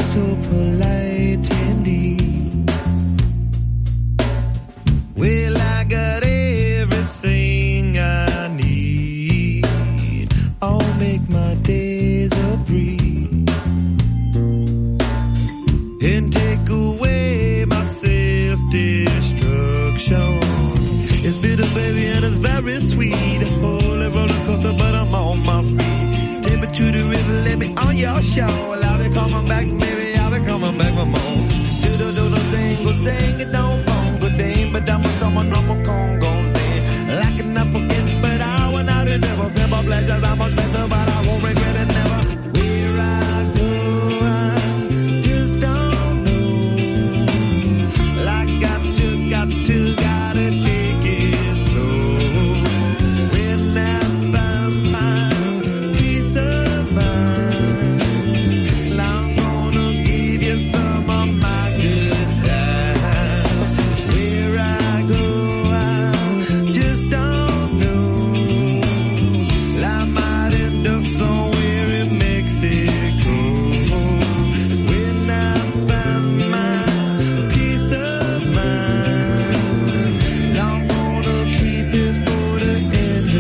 so polite indeed. Well, I got everything I need. I'll make my days a breeze and take away my self-destruction. It's bitter, baby, and it's very sweet. Holy roller coaster, but I'm on my feet. Take me to the river, let me on your show. I'll be coming back, baby, I'll be coming back for more. Do the thing, go sing it, don't go, good day, but I'm a someone, I'm a Congo day. Locking up again, but I went out and never said my pleasures, I'm much better, but I won't regret it never. Where I go, I just don't know. I got to take it slow. When I find my peace of mind, I'm gonna give you some of my good time. Where I go, I just don't know. I might end up somewhere in Mexico. When I find my peace of mind, I'm gonna keep it for the end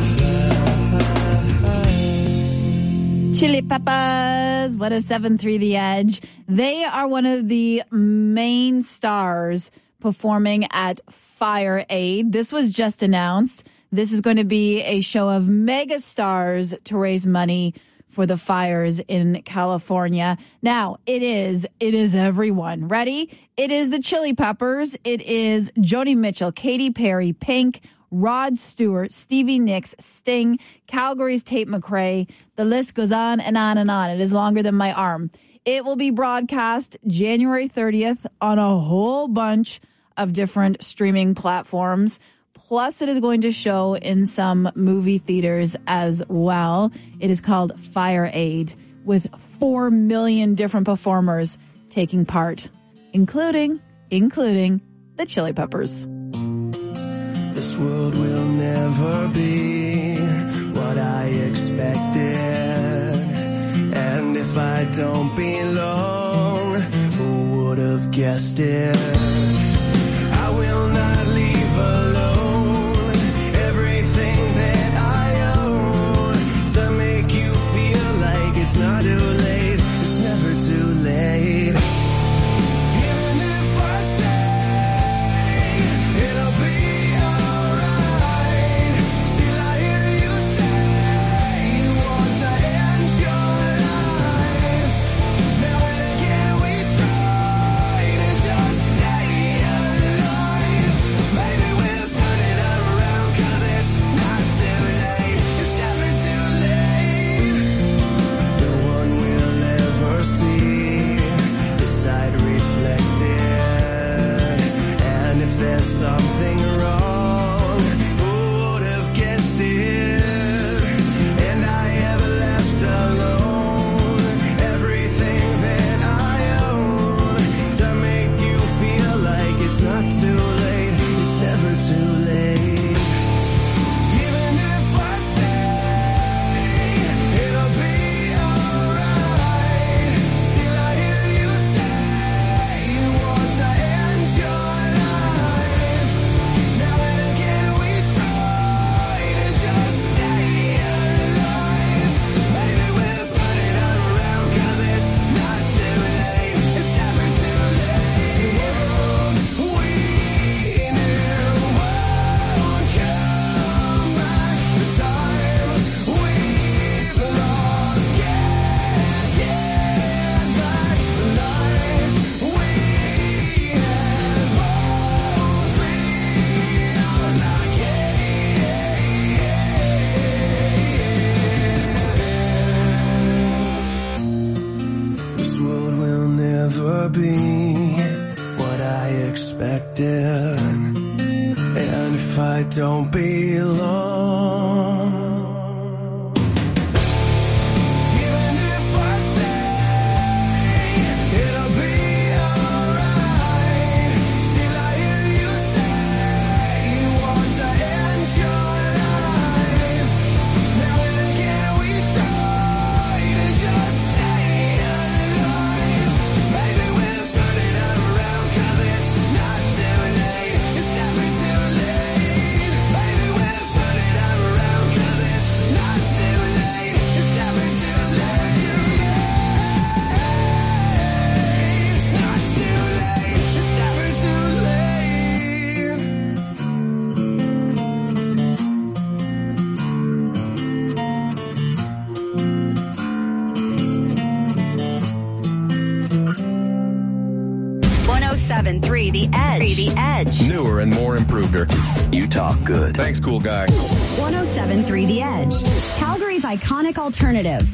of time. Chili Peppers, 107.3 The Edge. They are one of the main stars performing at Fire Aid. This was just announced. This is going to be a show of mega stars to raise money for the fires in California. Now, it is everyone. Ready? It is the Chili Peppers. It is Joni Mitchell, Katy Perry, Pink, Rod Stewart, Stevie Nicks, Sting, Calgary's Tate McRae. The list goes on and on and on. It is longer than my arm. It will be broadcast January 30th on a whole bunch of different streaming platforms. Plus, it is going to show in some movie theaters as well. It is called Fire Aid, with 4 million different performers taking part, including the Chili Peppers. This world will never be what I expected. And if I don't belong, who would have guessed it? I will not leave alone everything that I own to make you feel like it's not too late. It's never too late. Even if I say it'll be alright, still I hear you say you want to end your life. Now and again we try to just stay alive. Maybe we'll turn it around, 'cause it's not too late. It's never too late. No one will ever see this side reflected. And if there's something wrong, who would have guessed it? And I have left alone everything that I own to make you feel like it's not too late. It's never too late. Even if I say it'll be alright, still I hear you say you want to end your life. Now and again we try to just stay alive. Maybe we'll turn it around, 'cause it's not too late. It's never too late. We knew won't come back. The time we've lost can't get back. The life we had won't be ours again. This world will never be what I expected. And if I don't belong, even if I say it'll be alright, still I hear you say you want to end your life. Now and again we try to just stay alive. The Edge. The Edge. Newer and more improveder. You talk good. Thanks, cool guy. 107.3 The Edge. Calgary's iconic alternative.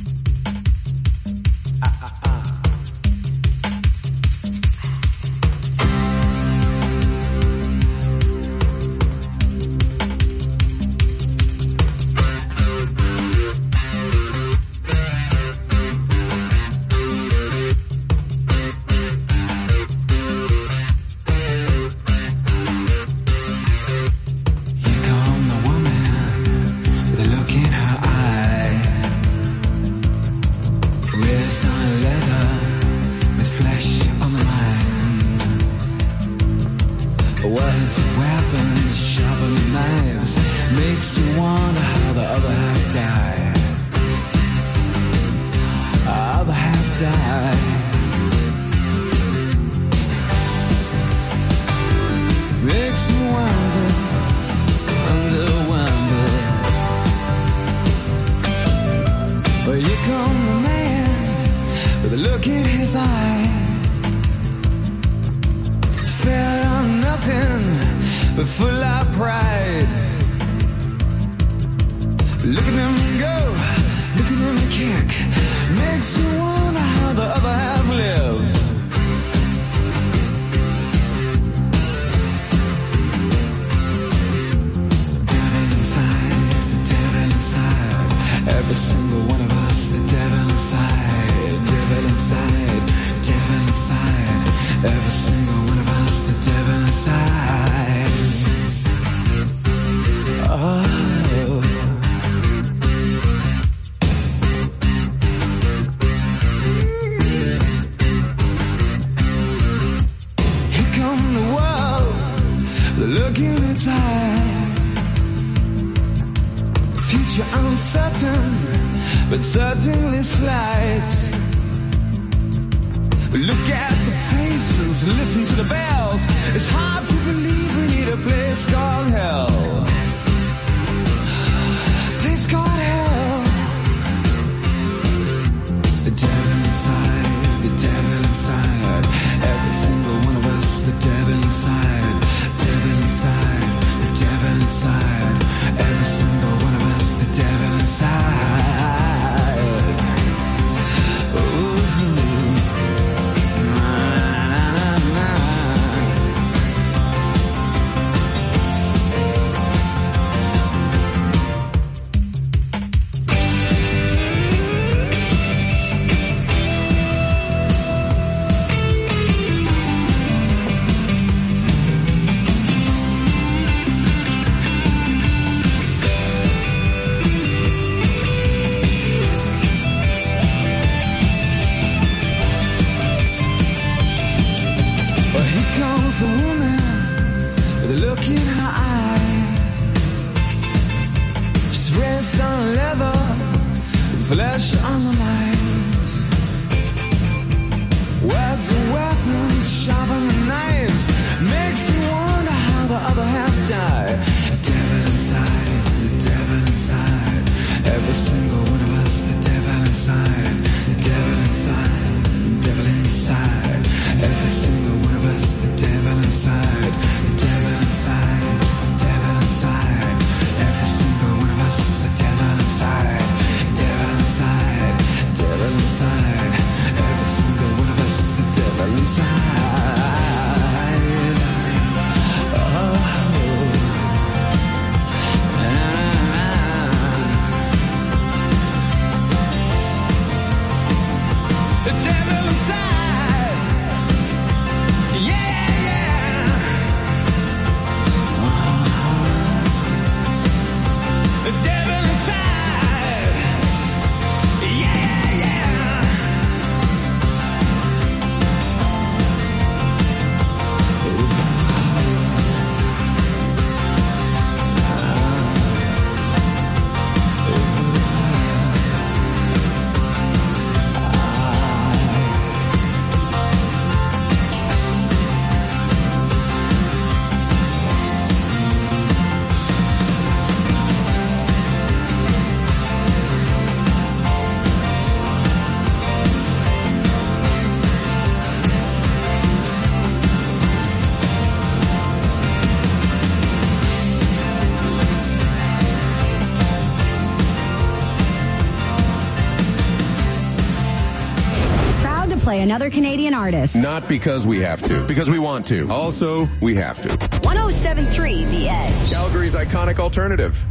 play another Canadian artist. Not because we have to, because we want to. Also, we have to. 107.3 The Edge. Calgary's iconic alternative.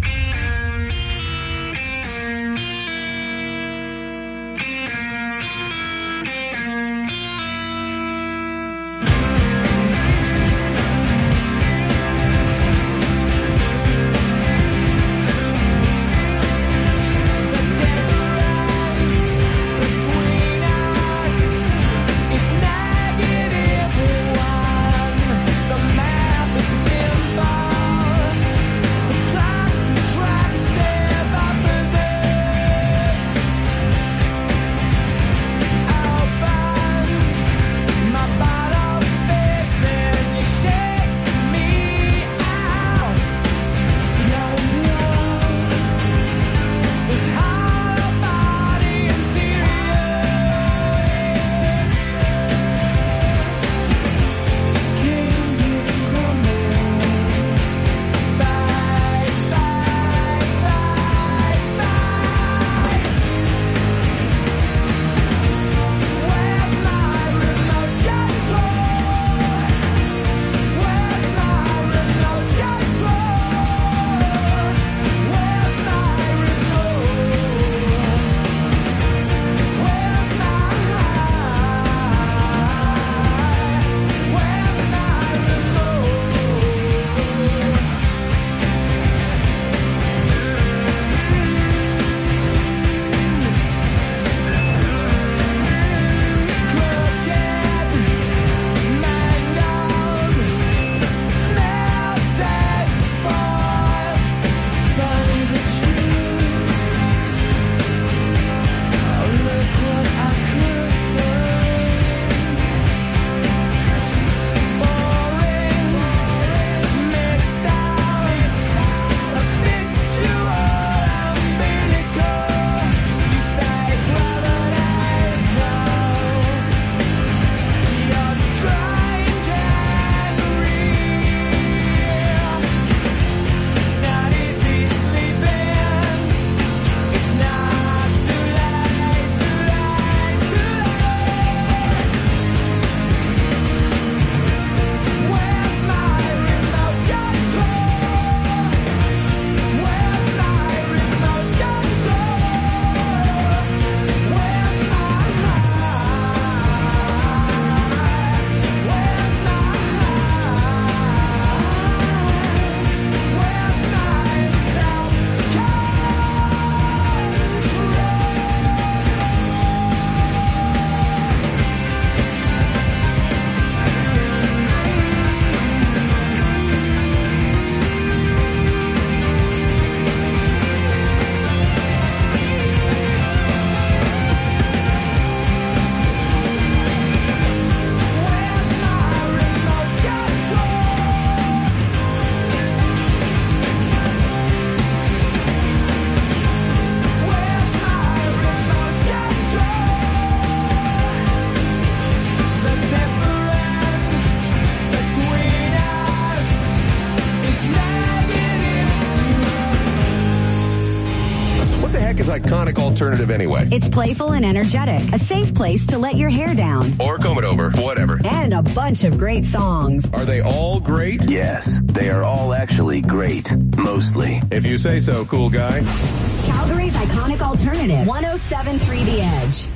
Iconic alternative anyway. It's playful and energetic. A safe place to let your hair down. Or comb it over. Whatever. And a bunch of great songs. Are they all great? Yes, they are all actually great. Mostly. If you say so, cool guy. Calgary's iconic alternative. 107.3 The Edge.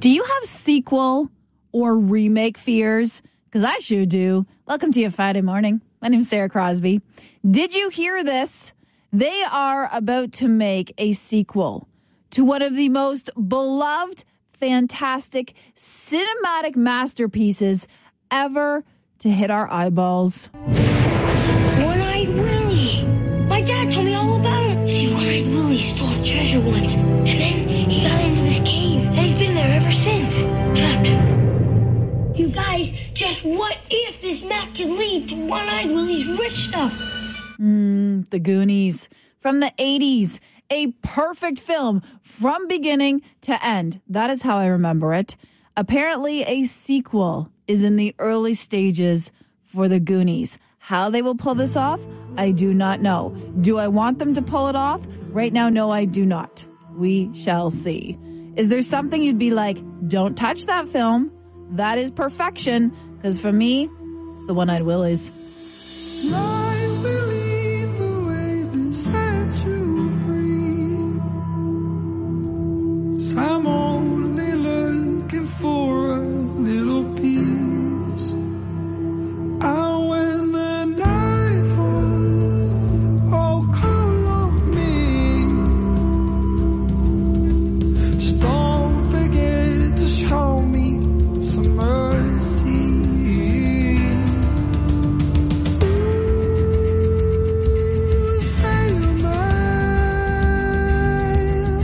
Do you have sequel or remake fears? Because I sure do. Welcome to your Friday morning. My name is Sarah Crosby. Did you hear this? They are about to make a sequel to one of the most beloved, fantastic, cinematic masterpieces ever to hit our eyeballs. One-Eyed Willie. My dad told me all about him. See, One-Eyed Willie stole treasure once, and then he got into this cave, and he's been there ever since, trapped. You guys, just what if this map could lead to One-Eyed Willie's rich stuff? The Goonies from the 80s. A perfect film from beginning to end. That is how I remember it. Apparently, a sequel is in the early stages for the Goonies. How they will pull this off, I do not know. Do I want them to pull it off? Right now, no, I do not. We shall see. Is there something you'd be like, don't touch that film? That is perfection. Because for me, it's the One-Eyed Willies. I believe the way they set you free. So I'm only looking for a little piece. When the night falls, oh, call on me. Just don't forget to show me some mercy. Ooh, say you're mine.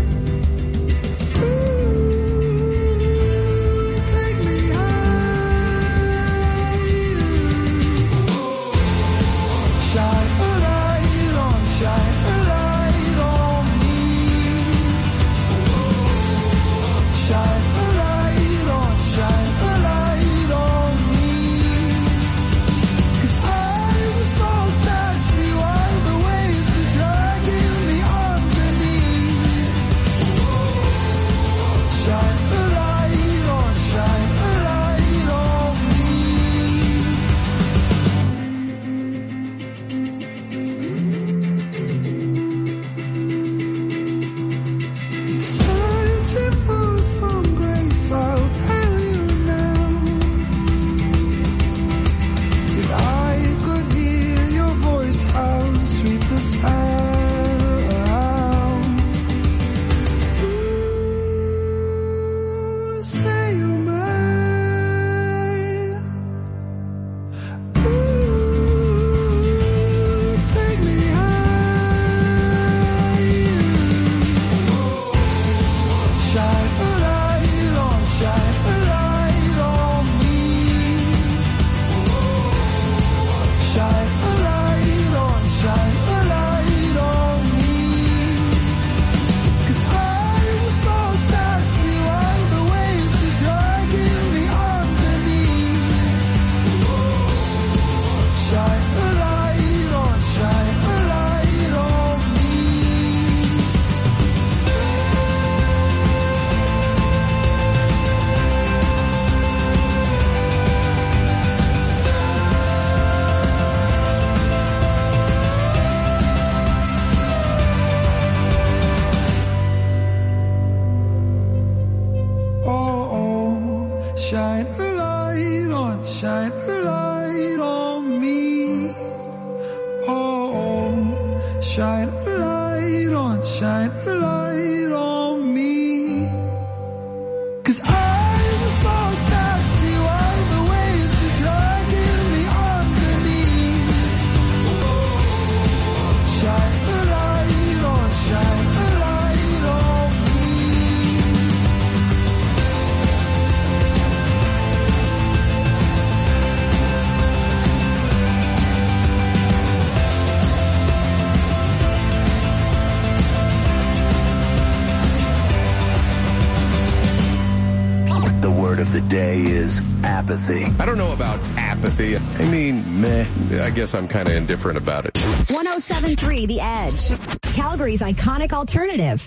Ooh, take me high. Shine a light on, shine a light on me. Shine a light on, shine a light on me. 'Cause I was lost at sea while the waves were dragging me underneath. Shine a light on, shine a light on me. Searching for some grace, I'll tell you now. If I could hear your voice, how sweet the sound. Ooh, say you're mine. Ooh, take me high. Shine a light on, shine a light on me. Shine a light on, shine a light on me. 'Cause I was lost at sea while the waves were dragging me underneath. Shine a light on, shine a light on me. Oh, shine a light on, shine a light on me. Oh, shine a light on, shine a light on me. 'Cause I was lost at sea while the waves were dragging me underneath. Shine a light on, shine a light on me. The word of the day is apathy. I don't know about apathy. I mean, meh. I guess I'm kind of indifferent about it. 107.3 The Edge. Calgary's iconic alternative.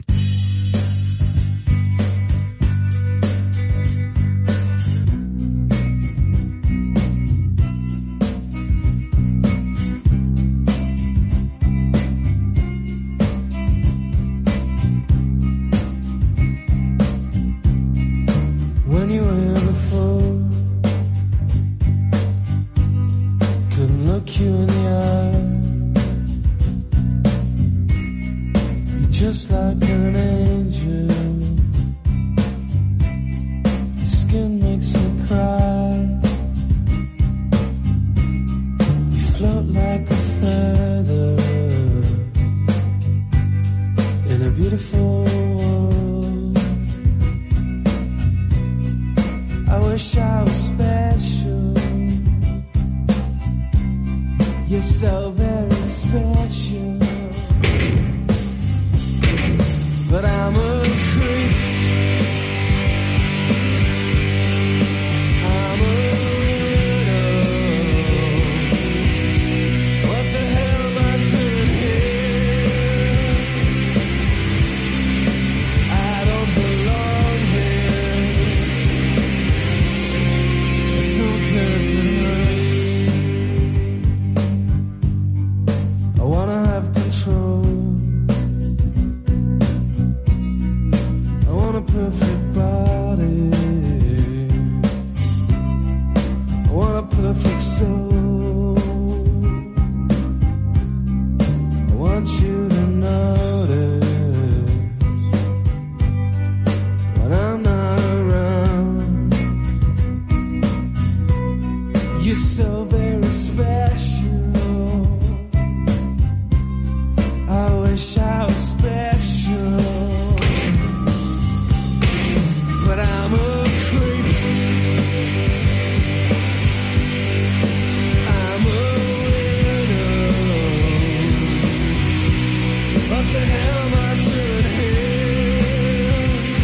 just like an angel. Your skin makes me cry. You float like a feather in a beautiful world. I wish I was special. You're so very special. But I'm a creep. I'm a widow. What the hell am I doing here? I don't belong here. I don't care for her. I wanna have control. A perfect body. I want a perfect soul. I want you to notice when I'm not around. You're so very special. I wish I was special. But I'm a creep. I'm a widow. What the hell am I doing here?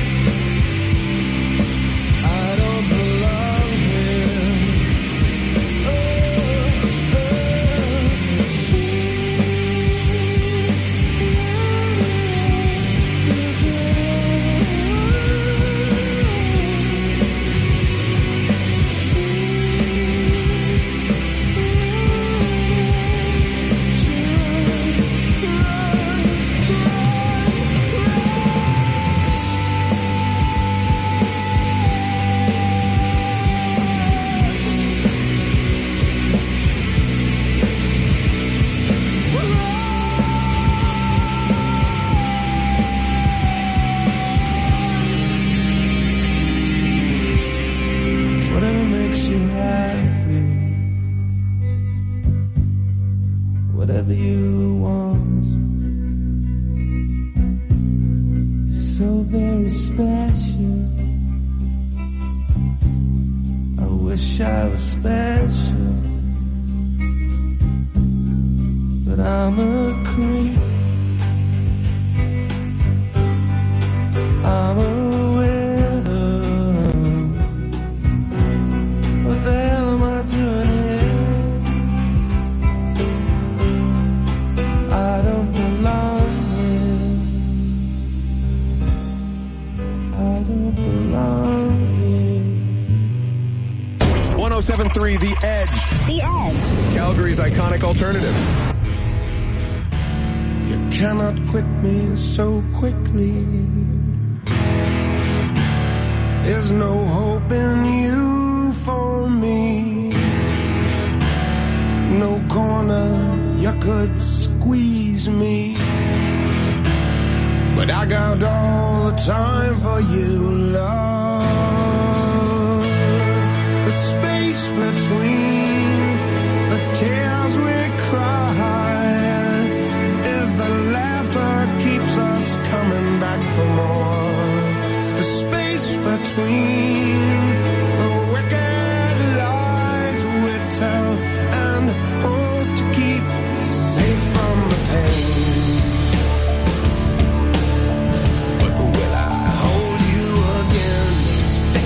I don't belong here. Whatever makes you happy, whatever you want, so very special. I wish I was special, but I'm a creep. I'm a widow. What the hell am I doing here? I don't belong here. I don't belong here. 107.3 The Edge. The Edge. Calgary's iconic alternative. You cannot quit me so quickly. There's no hope in you for me. No corner you could squeeze me. But I got all the time for you, love. The space between the tears we cry is the laughter keeps us coming back for more. The space between the wicked lies we tell and hope to keep safe from the pain. But will I hold you again?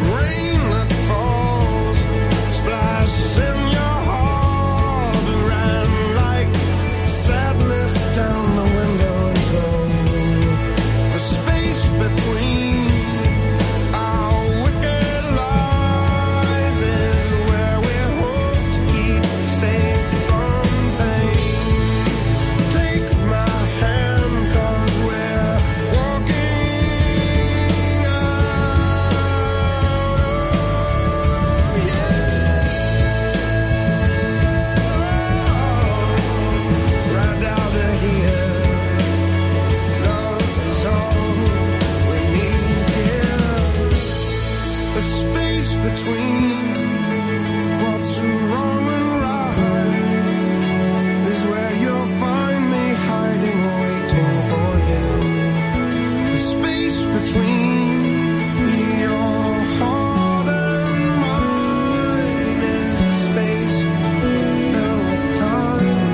rain that falls, splash in your heart, ran like sadness down the window and flow. The space between our wicked lies is where we hope to keep safe from pain. Take my hand, 'cause we're walking out. Right out of here, love is all we need, dear. The space between what's wrong and right is where you'll find me hiding, waiting for you. The space between your heart and mine is the space filled with time.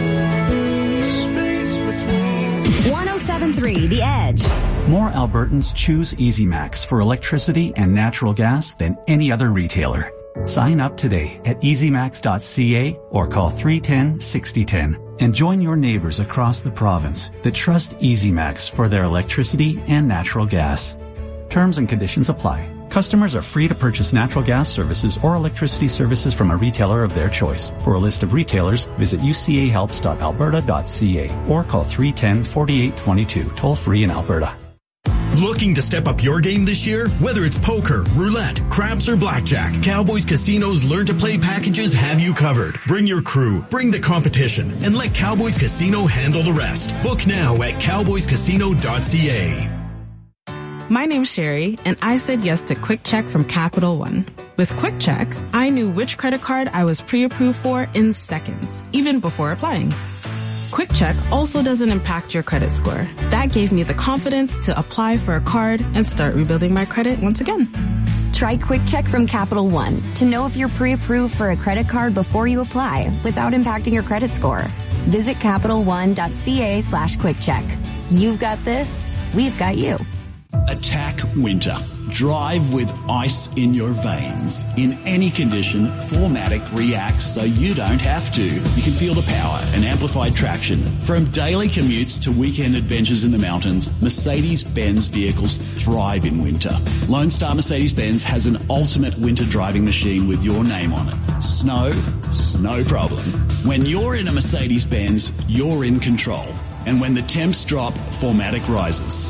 Space between 107.3 The Edge. More Albertans choose EasyMax for electricity and natural gas than any other retailer. Sign up today at easymax.ca or call 310-6010 and join your neighbors across the province that trust EasyMax for their electricity and natural gas. Terms and conditions apply. Customers are free to purchase natural gas services or electricity services from a retailer of their choice. For a list of retailers, visit ucahelps.alberta.ca or call 310-4822, toll free in Alberta. Looking to step up your game this year? Whether it's poker, roulette, craps, or blackjack, Cowboys Casino's Learn to Play packages have you covered. Bring your crew, bring the competition, and let Cowboys Casino handle the rest. Book now at cowboyscasino.ca. My name's Sherry, and I said yes to Quick Check from Capital One. With Quick Check, I knew which credit card I was pre-approved for in seconds, even before applying. Quick Check also doesn't impact your credit score. That gave me the confidence to apply for a card and start rebuilding my credit once again. Try Quick Check from Capital One to know if you're pre-approved for a credit card before you apply without impacting your credit score. Visit CapitalOne.ca/QuickCheck. You've got this. We've got you. Attack winter. Drive with ice in your veins. In any condition, 4MATIC reacts so you don't have to. You can feel the power and amplified traction. From daily commutes to weekend adventures in the mountains, Mercedes-Benz vehicles thrive in winter. Lone Star Mercedes-Benz has an ultimate winter driving machine with your name on it. Snow problem. When you're in a Mercedes-Benz, you're in control. And when the temps drop, 4MATIC rises.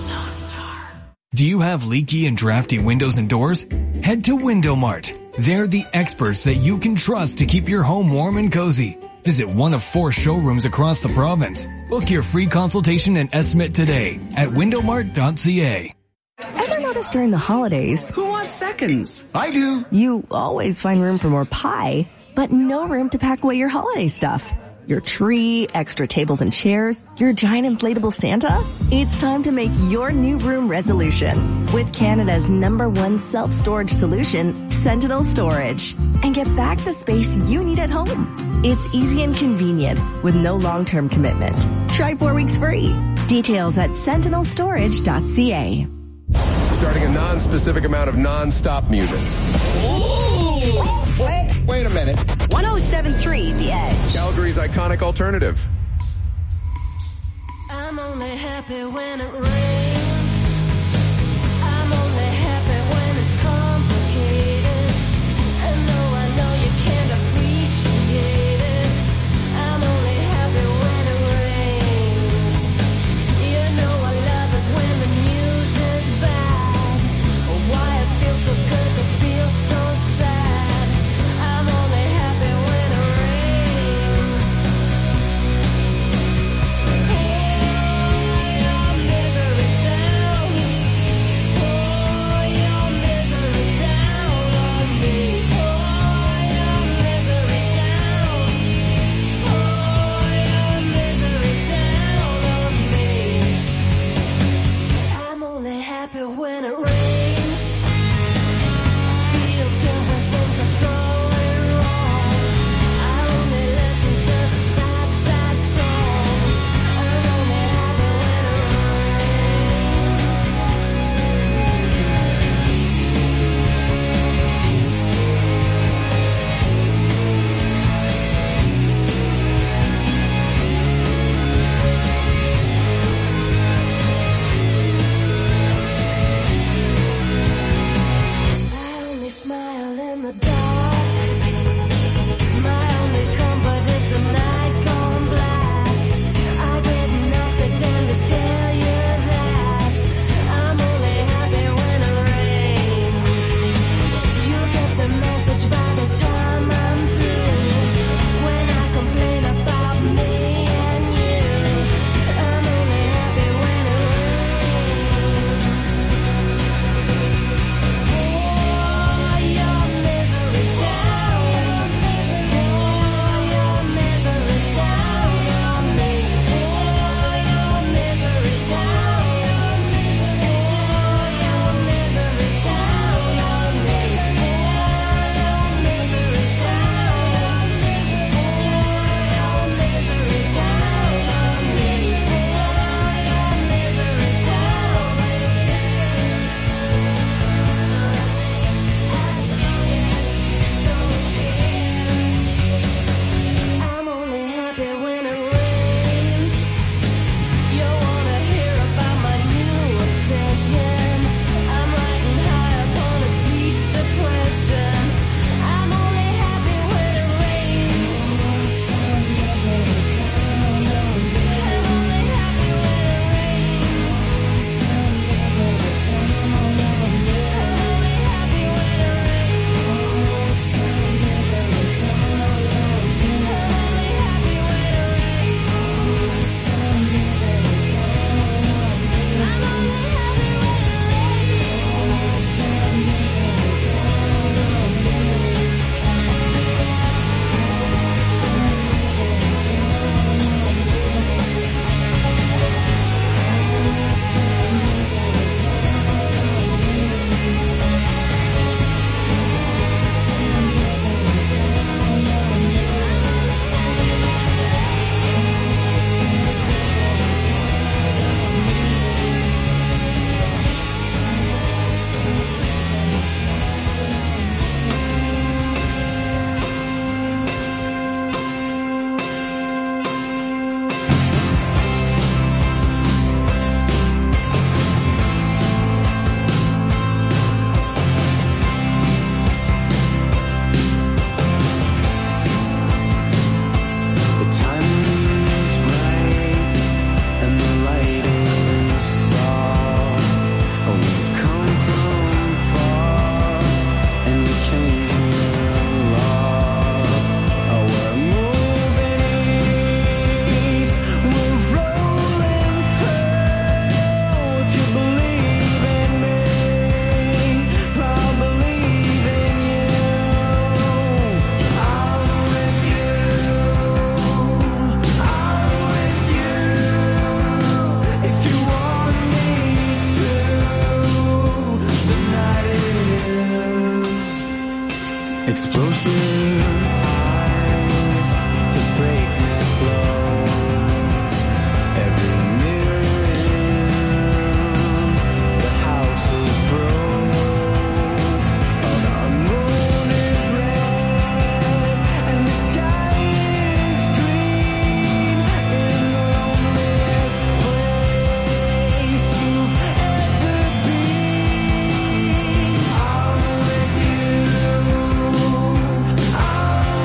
Do you have leaky and drafty windows and doors? Head to Window Mart. They're the experts that you can trust to keep your home warm and cozy. Visit one of 4 showrooms across the province. Book your free consultation and estimate today at windowmart.ca. Ever notice during the holidays, who wants seconds? I do. You always find room for more pie, but no room to pack away your holiday stuff. Your tree, extra tables and chairs, your giant inflatable Santa? It's time to make your new room resolution with Canada's #1 self-storage solution, Sentinel Storage. And get back the space you need at home. It's easy and convenient with no long-term commitment. Try 4 weeks free. Details at sentinelstorage.ca. Starting a non-specific amount of non-stop music. Wait a minute. 107.3 The Edge. Calgary's iconic alternative. I'm only happy when it rains. I'm only happy when it's complicated. And no, I know you can't appreciate it. I'm only happy when it rains. You know I love it when the music's bad. Oh, why it feels so good to feel so sad. I'm only happy when it rains. Your misery the dark. My only comfort is the night gone black. I get nothing to tell you that I'm only happy when it rains. You get the message by the time I'm through. When I complain about me and you, I'm only happy when it rains. Pour your misery down. Pour your misery down on me. Pour your misery down. Pour your misery down on me. Pour your misery down. Pour your misery down on me. I'm only happy when it rains. You wanna hear about my new obsession? I'm riding high upon a deep depression. I'm only happy when it rains. I'm only happy when it rains. I'm only happy when it The timing's right and the light is soft. Oh, we've come from far and we came here lost. Oh, we're moving east, we're rolling through. If you believe in me, I'll believe in you. I'm with you. I'm with you. If you want me to, the night is explosive highs to breakneck flows. Every mirror in the house is broke. Oh, the moon is red and the sky is green. In the loneliest place you've ever been. I'm with you. I'm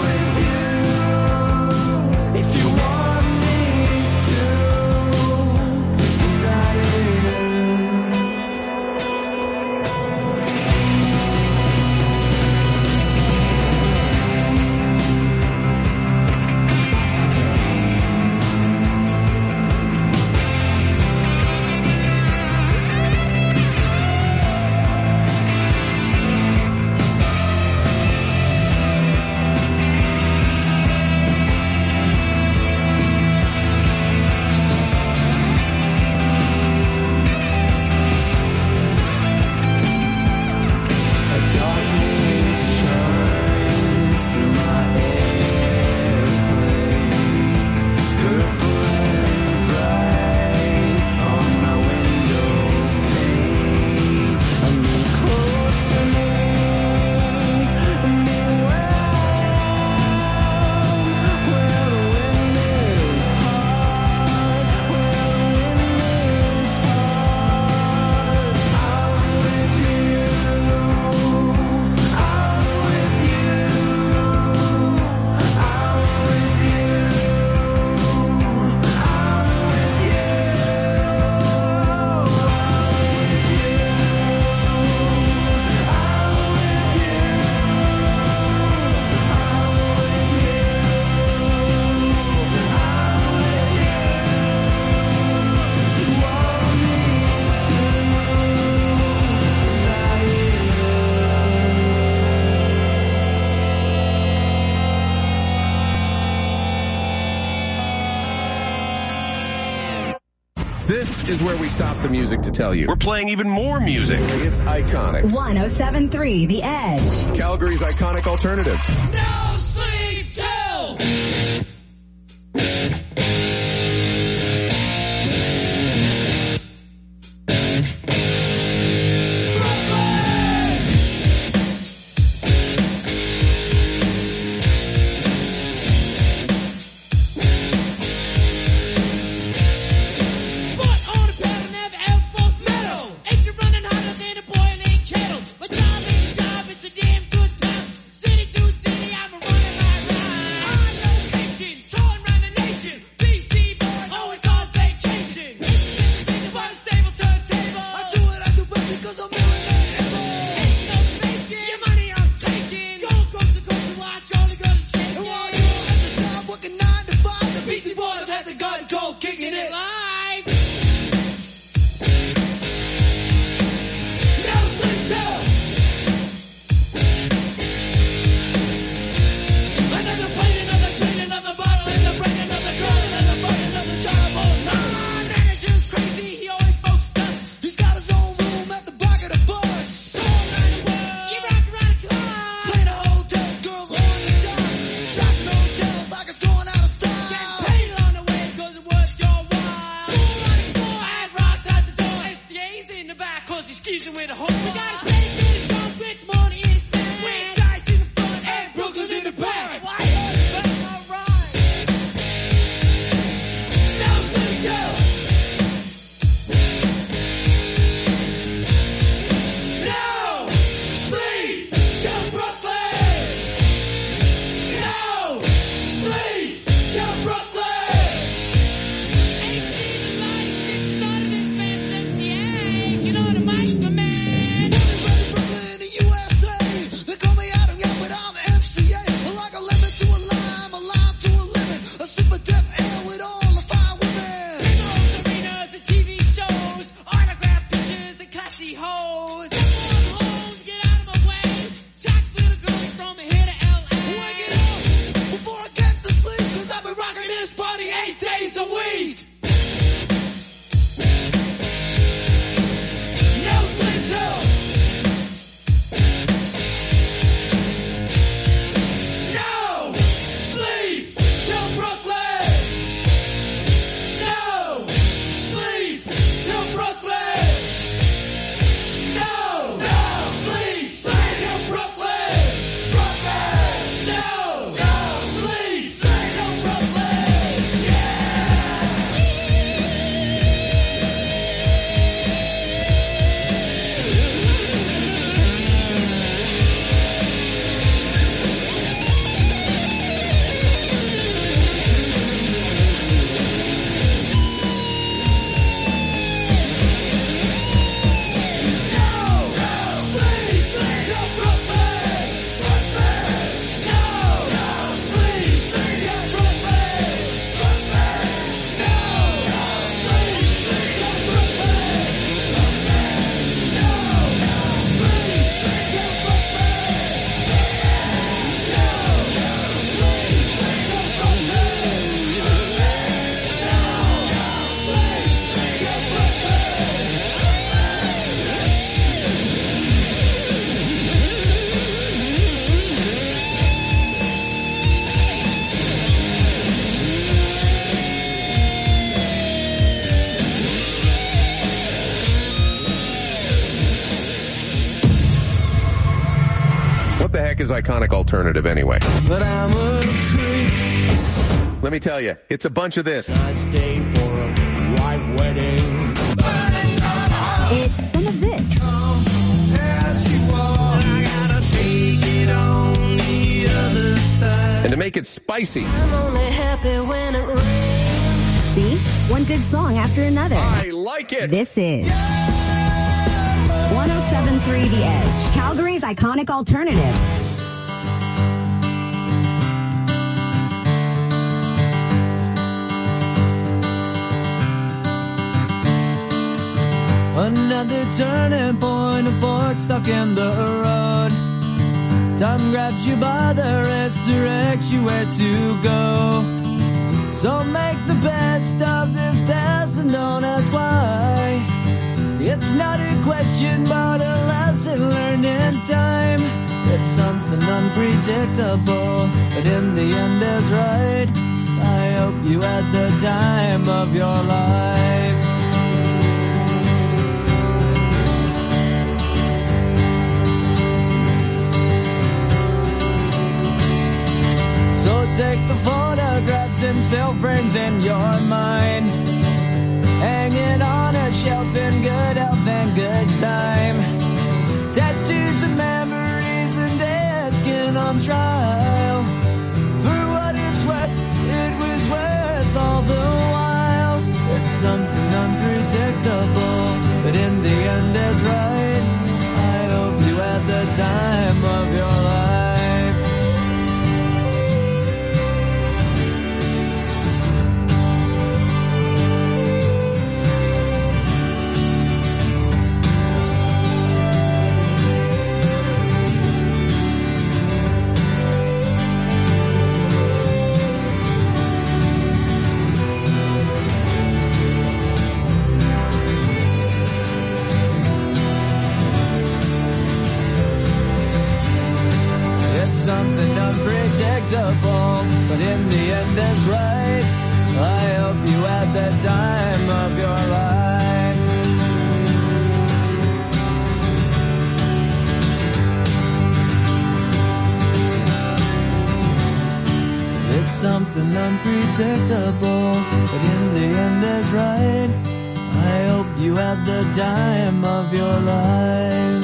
This is where we stop the music to tell you. We're playing even more music. It's iconic. 107.3 The Edge. Calgary's iconic alternative. No sleep till. Is iconic alternative anyway? But I'm a creep. Let me tell you, it's a bunch of this. I stay for a white wedding. It's some of this. As you are, I gotta take it on the other side. And to make it spicy, I'm only happy when it rains. See? One good song after another. I like it. This is 107.3 The Edge, Calgary's iconic alternative. Another turning point, a fork stuck in the road. Time grabs you by the wrist, directs you where to go. So make the best of this test and don't ask why. It's not a question but a lesson learned in time. It's something unpredictable, but in the end is right. I hope you had the time of your life. So take the photographs and still frames in your mind, hang it on a shelf in good health and good time. Tattoos and memories and dead skin on trial. For what it's worth, it was worth all the while. It's something unpredictable, but in the end is right. I hope you had the time of your life. Something unpredictable, but in the end is right. I hope you had the time of your life. It's something unpredictable, but in the end is right. I hope you had the time of your life.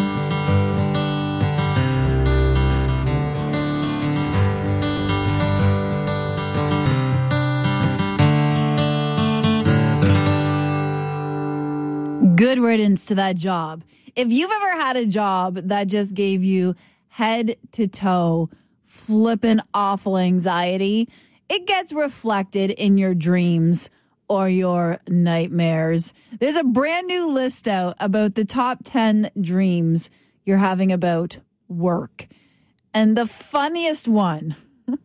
Good riddance to that job. If you've ever had a job that just gave you head to toe flippin' awful anxiety, it gets reflected in your dreams or your nightmares. There's a brand new list out about the top 10 dreams you're having about work. And the funniest one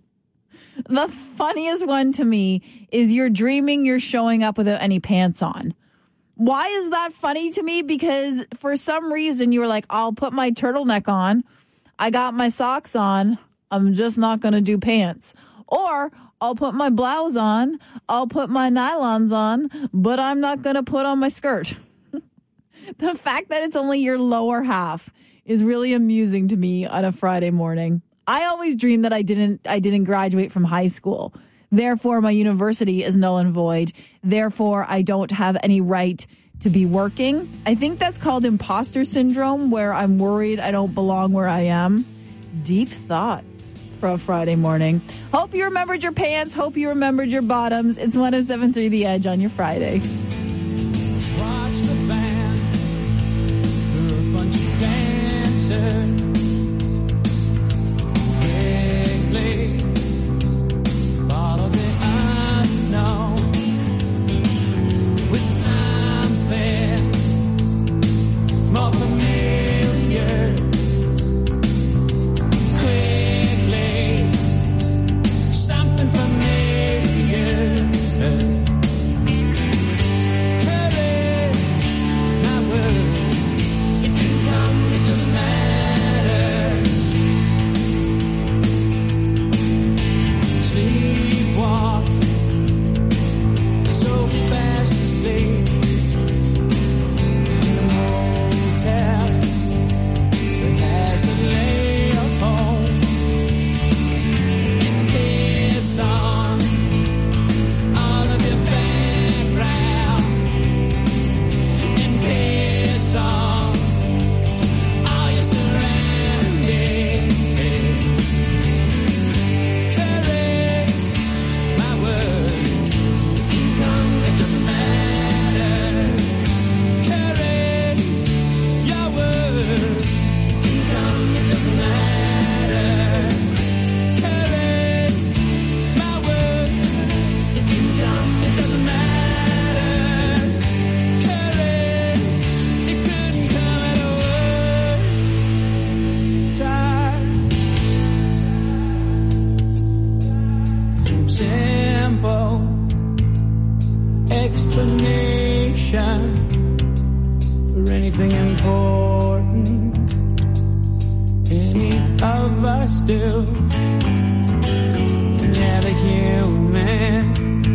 to me is you're dreaming you're showing up without any pants on. Why is that funny to me? Because for some reason you were like, I'll put my turtleneck on. I got my socks on. I'm just not going to do pants. Or I'll put my blouse on. I'll put my nylons on, but I'm not going to put on my skirt. The fact that it's only your lower half is really amusing to me on a Friday morning. I always dreamed that I didn't graduate from high school. Therefore, my university is null and void. Therefore, I don't have any right to be working. I think that's called imposter syndrome, where I'm worried I don't belong where I am. Deep thoughts for a Friday morning. Hope you remembered your pants. Hope you remembered your bottoms. It's 107.3 The Edge on your Friday. Watch the band. We're a bunch of dancers. Quickly. Follow the unknown with something more familiar. Quickly, something familiar. explanation for anything important. Any of us do. And yeah, the human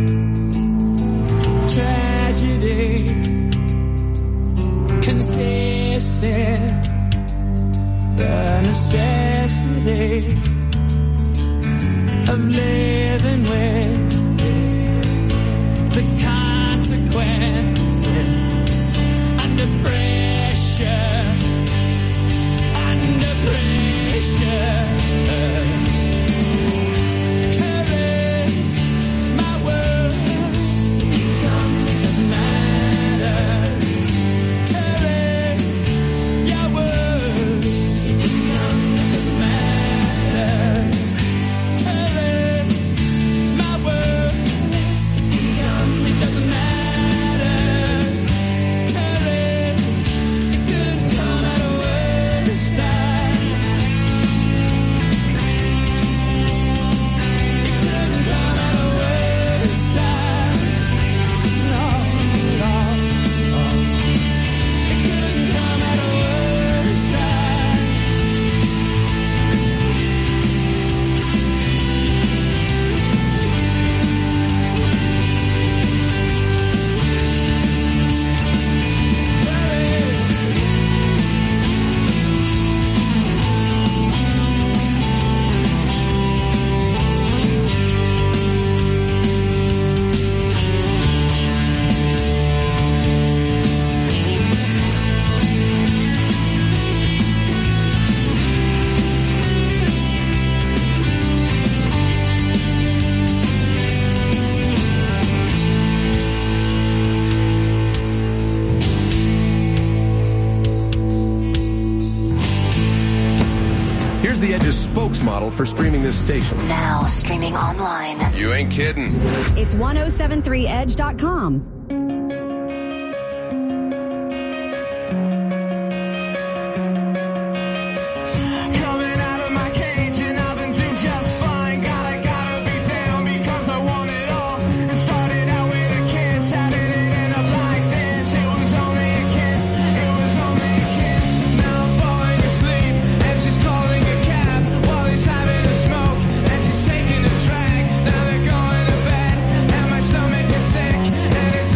tragedy consists in the necessity of living with the consequences under pressure, under pressure. Carry my world, it doesn't matter. Carry your word, it doesn't matter. Carry my word, it doesn't matter. Carry, it couldn't come at a worse time. It couldn't come at a worse time. No, no, no. It couldn't come at a worse time. Here's the Edge's spokesmodel for streaming this station. Now streaming online. You ain't kidding. It's 1073edge.com. Coming out of my cage and I've been doing just fine. Gotta be down because I want it all. It started out with a kiss, how did it end up like this? It was only a kiss, it was only a kiss. Now I'm falling asleep and she's calling a cab while he's having a smoke and she's taking a drag. Now they're going to bed and my stomach is sick and it's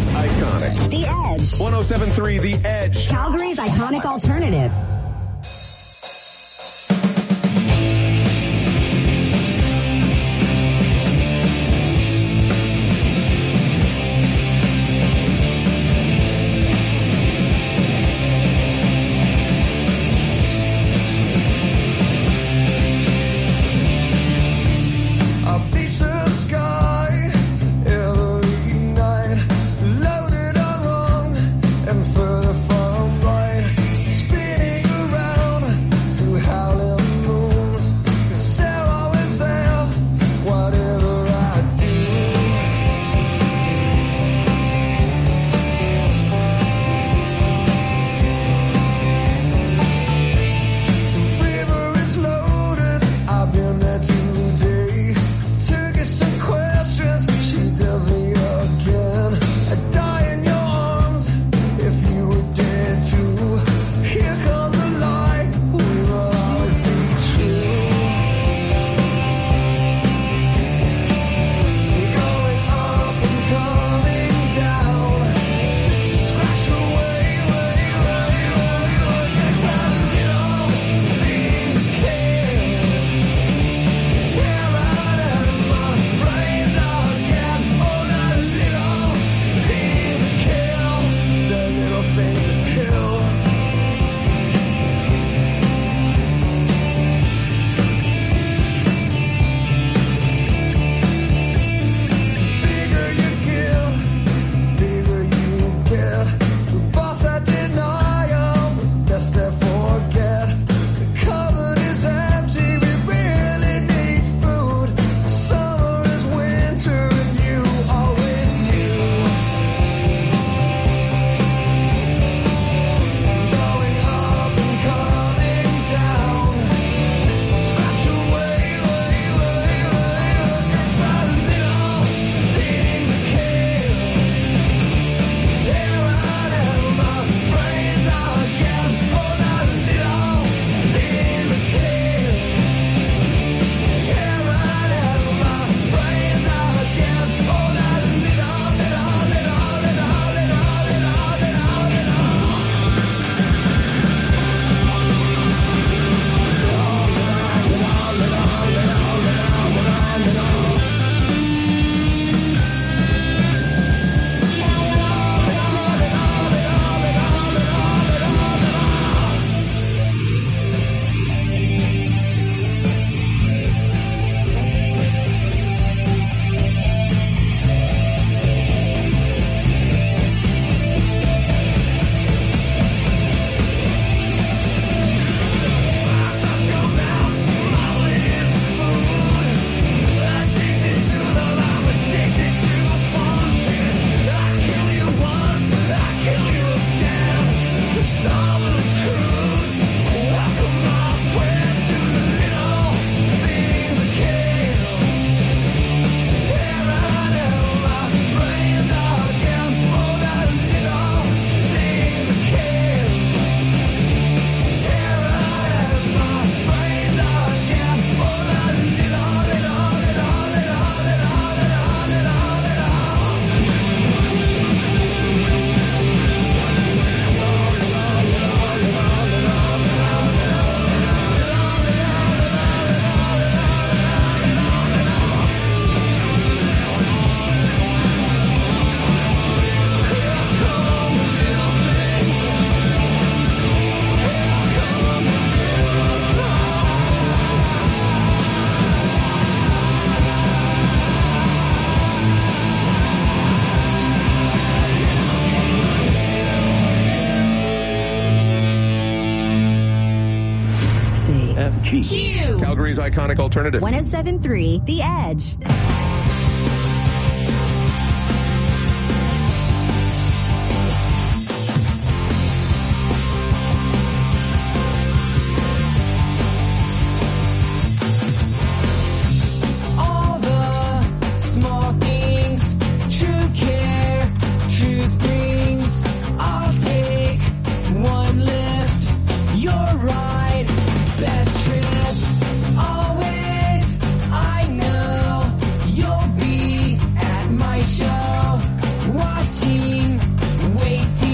It's iconic. The Edge. 107.3 The Edge. Calgary's iconic alternative. I beat the sky every night, loaded on wrong and further from right, spinning around to howling moons, 'cause they're always there, whatever I do. The river is loaded, I've been there today. To get some questions, she tells me again. I'd die in your arms if you were dead too. Here comes the light, we will always be true. Going up and coming down. Scratch away, yes I know, leave the care. Tear out of my brains again. Oh, that little thing to kill, that little thing to kill. Bigger you give, bigger you get. The boss I deny, the best I forget. The cupboard is empty, we really need food. Summer is winter and you always knew. Going up and coming down. Scratch away, it's a little thing to kill. Tear out of my brains again. Oh, that little thing to kill. Tear out of my brains again. Oh, that Calgary's iconic alternative. 107.3 The Edge.